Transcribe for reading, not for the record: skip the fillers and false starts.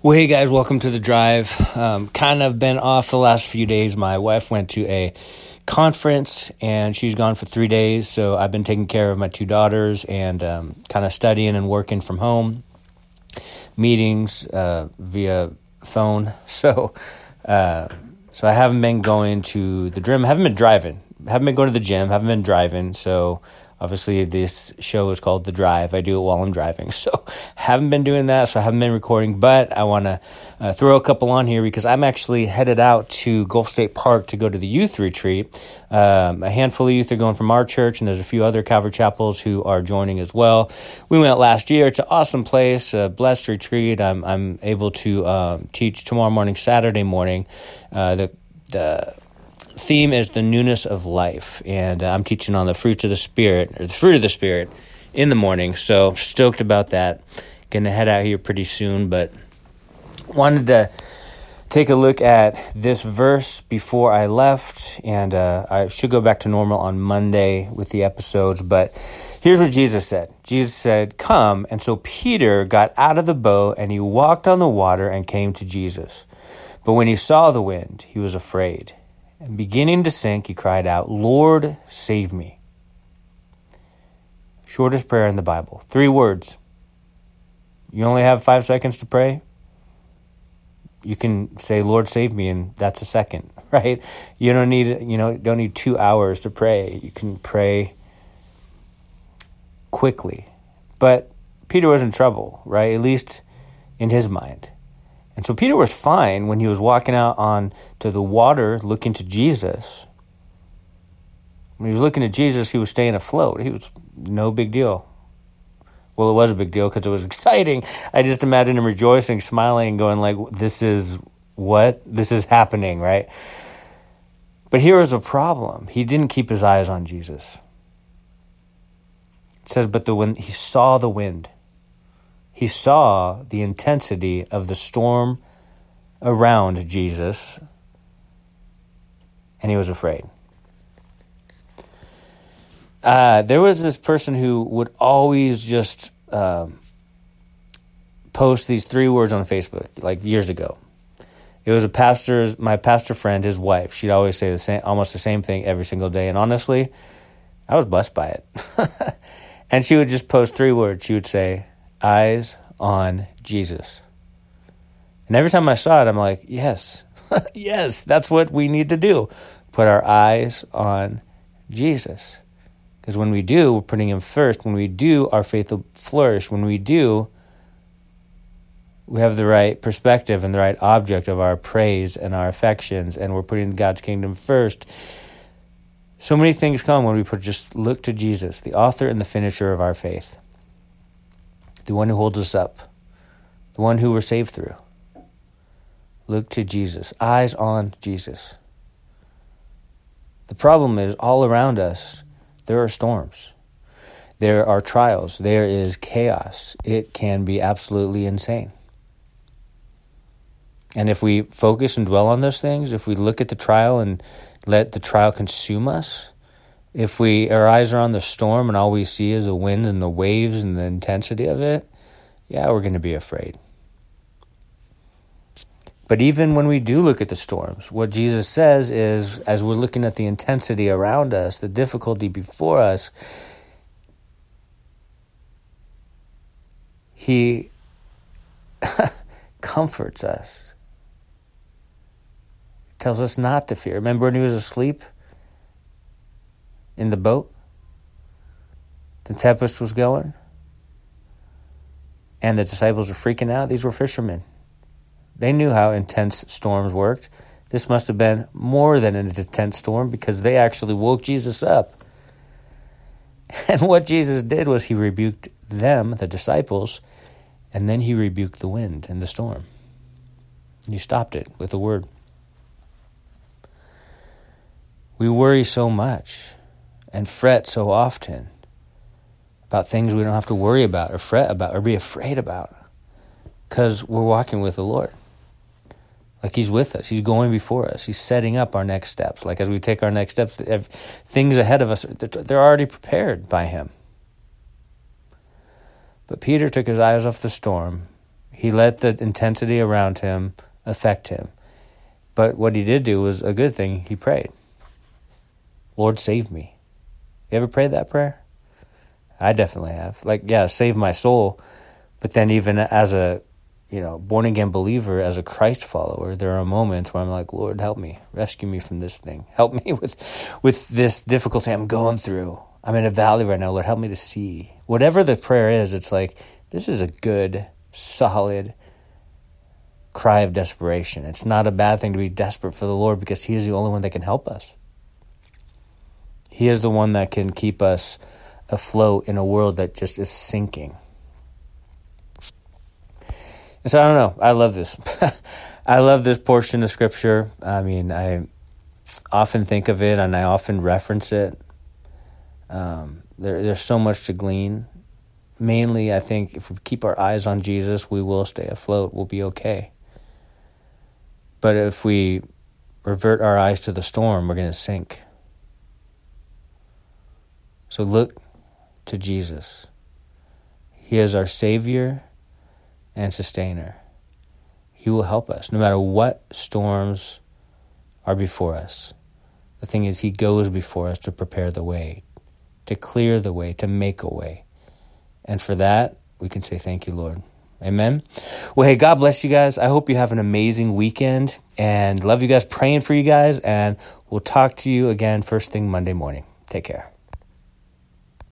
Well, hey guys, welcome to the drive. Kind of been off the last few days. My wife went to a conference and she's gone for 3 days. So I've been taking care of my two daughters and kind of studying and working from home, meetings via phone. So I haven't been going to the gym. Haven't been driving. Haven't been going to the gym. Haven't been driving. So obviously, this show is called The Drive. I do it while I'm driving. So haven't been doing that, so I haven't been recording. But I want to throw a couple on here because I'm actually headed out to Gulf State Park to go to the youth retreat. A handful of youth are going from our church, and there's a few other Calvary Chapels who are joining as well. We went last year. It's an awesome place, a blessed retreat. I'm able to teach tomorrow morning, Saturday morning. The theme is the newness of life, and I'm teaching on the fruits of the Spirit, or the fruit of the Spirit, in the morning, so stoked about that. Gonna head out here pretty soon, but wanted to take a look at this verse before I left, and I should go back to normal on Monday with the episodes, but here's what Jesus said. Jesus said, "Come," and so Peter got out of the boat, and he walked on the water and came to Jesus. But when he saw the wind, he was afraid. And beginning to sink, he cried out, "Lord, save me." Shortest prayer in the Bible. 3 words. You only have 5 seconds to pray. You can say, "Lord, save me," and that's a second, right? You don't need 2 hours to pray. You can pray quickly. But Peter was in trouble, right? At least in his mind. And so Peter was fine when he was walking out onto the water looking to Jesus. When he was looking at Jesus, he was staying afloat. He was no big deal. Well, it was a big deal because it was exciting. I just imagine him rejoicing, smiling, and going like, this is happening, right? But here was a problem. He didn't keep his eyes on Jesus. It says, but when he saw the wind, he saw the intensity of the storm around Jesus, and he was afraid. There was this person who would always just post these 3 words on Facebook, like years ago. It was my pastor friend, his wife. She'd always say almost the same thing every single day, and honestly, I was blessed by it. And she would just post 3 words. She would say, "Eyes on Jesus." And every time I saw it, I'm like, yes, yes, that's what we need to do. Put our eyes on Jesus. Because when we do, we're putting him first. When we do, our faith will flourish. When we do, we have the right perspective and the right object of our praise and our affections, and we're putting God's kingdom first. So many things come when we just look to Jesus, the author and the finisher of our faith. The one who holds us up, the one who we're saved through. Look to Jesus, eyes on Jesus. The problem is, all around us, there are storms. There are trials. There is chaos. It can be absolutely insane. And if we focus and dwell on those things, if we look at the trial and let the trial consume us, if our eyes are on the storm and all we see is the wind and the waves and the intensity of it, yeah, we're going to be afraid. But even when we do look at the storms, what Jesus says is, as we're looking at the intensity around us, the difficulty before us, he comforts us. Tells us not to fear. Remember when he was asleep in the boat? The tempest was going, and the disciples were freaking out. These were fishermen. They knew how intense storms worked. This must have been more than an intense storm because they actually woke Jesus up. And what Jesus did was he rebuked them, the disciples, and then he rebuked the wind and the storm. And he stopped it with a word. We worry so much and fret so often about things we don't have to worry about or fret about or be afraid about because we're walking with the Lord. Like he's with us. He's going before us. He's setting up our next steps. Like as we take our next steps, things ahead of us, they're already prepared by him. But Peter took his eyes off the storm He let the intensity around him affect him. But what he did do was a good thing. He prayed, Lord, save me. You ever prayed that prayer? I definitely have. Save my soul. But then even as a born again believer, as a Christ follower, there are moments where I'm like, Lord, help me, rescue me from this thing. Help me with this difficulty I'm going through. I'm in a valley right now. Lord, help me to see. Whatever the prayer is, it's like, this is a good, solid cry of desperation. It's not a bad thing to be desperate for the Lord because he is the only one that can help us. He is the one that can keep us afloat in a world that just is sinking. And so I don't know. I love this. I love this portion of Scripture. I mean, I often think of it and I often reference it. There's so much to glean. Mainly, I think if we keep our eyes on Jesus, we will stay afloat. We'll be okay. But if we revert our eyes to the storm, we're going to sink. So look to Jesus. He is our Savior and Sustainer. He will help us no matter what storms are before us. The thing is, he goes before us to prepare the way, to clear the way, to make a way. And for that, we can say thank you, Lord. Amen. Well, hey, God bless you guys. I hope you have an amazing weekend and love you guys, praying for you guys. And we'll talk to you again first thing Monday morning. Take care.